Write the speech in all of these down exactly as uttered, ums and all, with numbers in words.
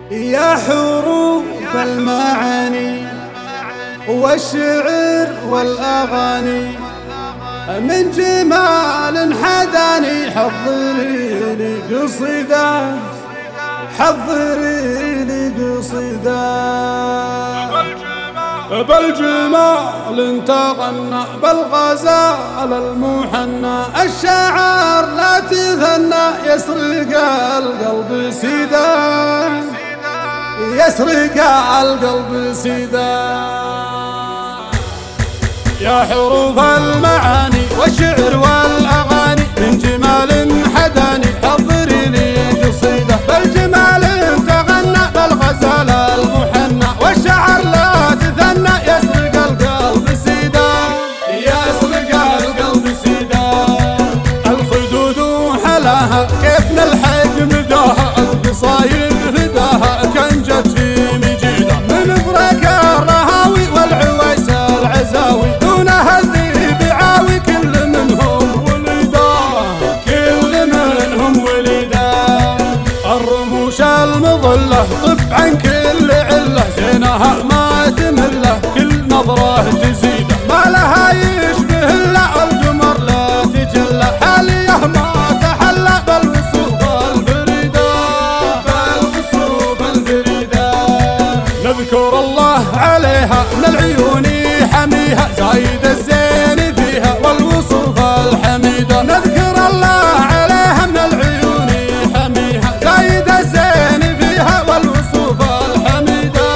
يا حروف المعاني والشعر والأغاني من جمال حداني، حضري لي قصيدة حضري لي قصيدة بالجمال تغنى بالغزال المحنى، الشعر لا تثنى يسرق القلب سيدا يسرق القلب سيدا. يا حروف المعاني والشعر والأغاني من جمال حداني، حضري لي قصيدة بالجمال تغنى بالغزال المحنى، والشعر لا تثنى يسرق القلب سيدا يسرق القلب سيدا. الخدود وحلاها كيف نلحق مداها، القصايد فداها كان جت في مجيدة، من برك الرهاوي والعويس العزاوي دون هذي بعاوي كل منهم ولدا كل منهم ولدا. الرموش المظلة طب عن كل علة، زينها ما تمله كل نظرة تزيده، ما لها يشبه الا القمر لا تجلى، حاليه ما تحلى بالوصوف الفريدة بالوصوف الفريدة. نذكر الله عليها من العيون حميها، زايد الزين فيها والوصوف الحميدة. نذكر الله عليها من العيون حميها، زايد الزين فيها والوصوف الحميدة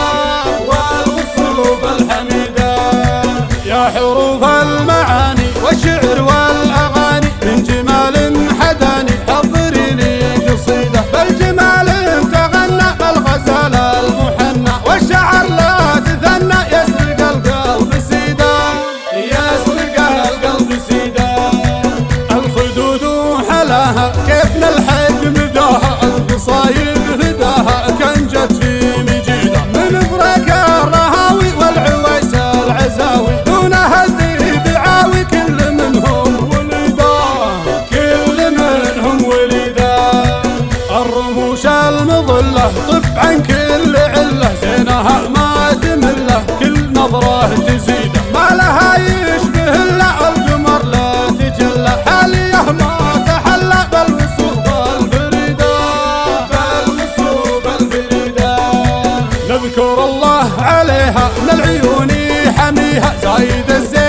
والوصوف الحميدة. يا حروف المعاني والشعر والأغاني من جمال حداني، حضري لي قصيدة بالجمال تغنى بالغزال المحنى، والشعر لا تثنى يسرق القلب سيدا يسرق القلب سيدا. الخدود وحلاها كيف نلحق مداها، القصايد فداها كان جت في مجيدة، من برك الرهاوي والعويس العزاوي دون هذي بعاوي كل منهم ولدا كل منهم ولدا. الرموش المظلة طب عن كل علة، زينها ما تمله كل نظرة تزيده، ما لها يشبه الا القمر لا تجلى، حاليه ما تحلى بالوصوف الفريدة بالوصوف الفريدة. نذكر الله عليها من العيون حميها، زايد الزين